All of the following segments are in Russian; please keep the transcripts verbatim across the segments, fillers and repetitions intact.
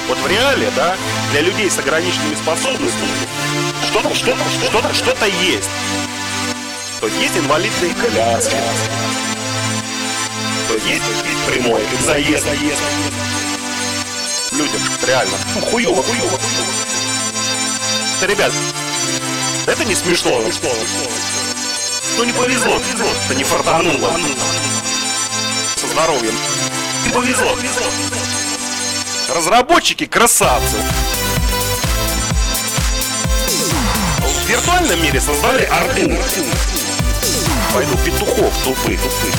Вот в реале, да, для людей с ограниченными способностями что-то, что-то, что-то, что-то есть. То есть есть инвалидные коляски, то есть есть прямой заезд. Людям реально хуёво, хуёво. Ребят, это не смешно. Ну не повезло, это не фартануло. Со здоровьем. Не повезло. Разработчики красавцы. В виртуальном мире создали Артур. Пойду петухов тупых.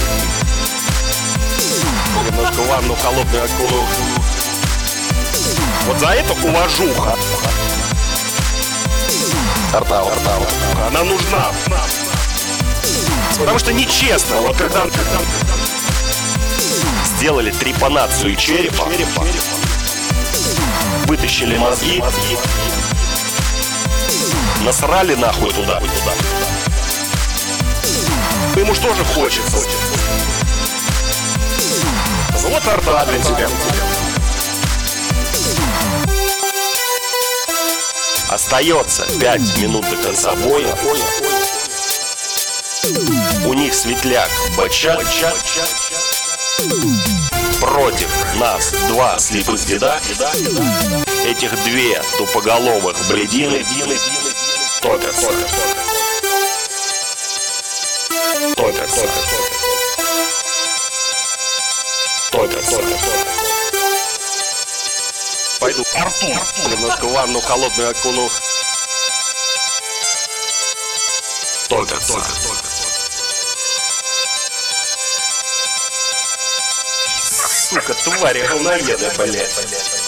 Немножко ванну холодную окунул. Вот за это уважуха. Артау, артау. Она нужна. Потому что нечестно. Вот когда сделали трепанацию черепа, вытащили мозги, насрали нахуй туда. Ему что же хочется? Вот арта для тебя. Остается пять минут до конца боя. У них светляк Бача против нас два слепых деда. Этих две тупоголовых бредины топятся. Топятся. Топятся. Пойду Артур. Немножко ванну холодную окуну. Топятся. Сука, твари говноеды, блядь.